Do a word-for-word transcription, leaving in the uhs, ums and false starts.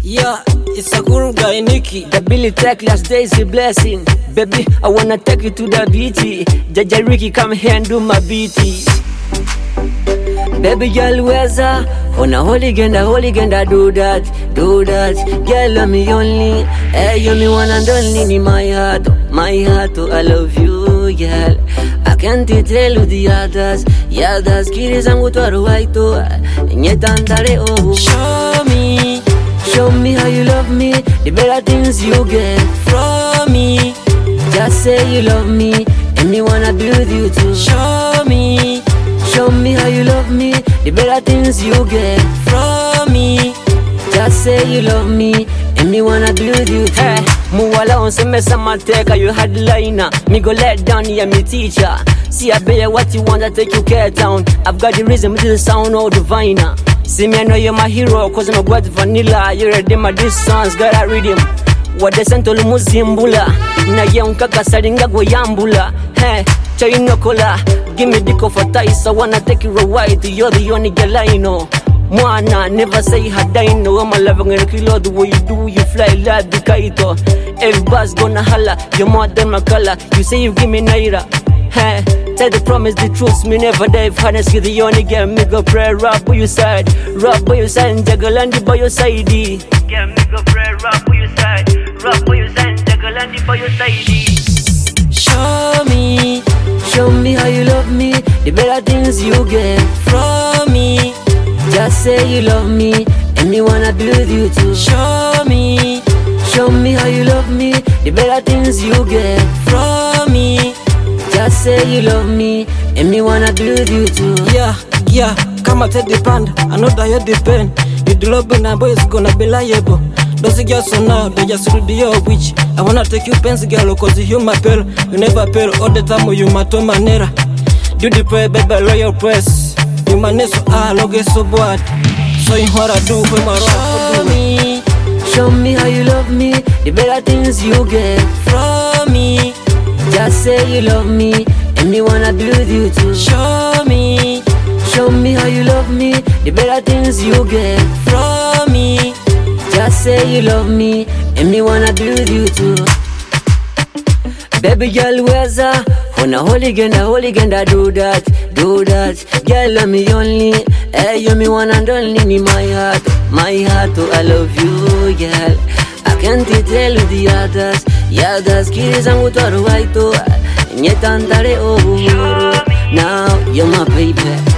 Yeah, it's a cool guy, Nikki. The Billy Tech last day is a blessing. Baby, I wanna take you to the beach. Jaja Ricky, come here and do my beaties. Baby girl, weza on a holy genda, holy genda, do that, do that. Girl, love me only, hey, you me one and only in my heart, my heart, oh, I love you, girl. I can't tell you the others, yeah, that's kiri zangu twaru waito, nyetandare oh. Show me, show me how you love me, the better things you get from me. Just say you love me, and me wanna be with you too. Show me. Show me how you love me, the better things you get from me. Just say you love me, and me wanna be with you too. Hey, muwala on se mesa mateka, you had liner. Me go let down, yeah, me teacher. See I bet what you want, I take you care town. I've got the rhythm to the sound of the viner. See me, I know you're my hero, cause I'm a god vanilla. You ready, my this songs got a rhythm. What the sento lumuzimbula, na ye unkaka saringa go yambula. Hey, Chinokola, give me the cover ties, I wanna take you away. You're the only girl I know. Mwana, never say hadaino. I'm a loving and kilo, the way you do, you fly like the kaito. Everybody's gonna holla, you're more than my color. You say you give me naira. Hey, tell the promise, the truth, me never dive. Honestly, the only girl, me go pray, rap by your side. Rap by your side, Jagalandi by your side. Yeah, me go pray, rap by your side. Rap by your side, Jagalandi by your side. Show me, show me how you love me, the better things you get from me. Just say you love me, and me wanna be with you too. Show me, show me how you love me, the better things you get from me. Just say you love me, and me wanna be with you too. Yeah, yeah, come at the band, I know that you depend. You do love and boy, it's gonna be liable. Those girls so now, they just read your witch. I wanna take you pens girl, cause you my pearl. You never pearl all the time, you my to manera. Do the prayer, baby, loyal press. You my neso, ah, log so bad. So you what I do for my show me, show me how you love me, the better things you get from me. Just say you love me, and me wanna be with you too. Show me, show me how you love me, the better things you get from me. Just say you love me, and me wanna be with you too. Baby girl, weza on a holy genda, holy genda, do that, do that. Girl, love me only, hey, you me one and only in my heart, my heart, oh, I love you, girl. I can't tell you the others, yeah, that's kiri zangu twaru waito, nyetandare oh. Now you're my baby.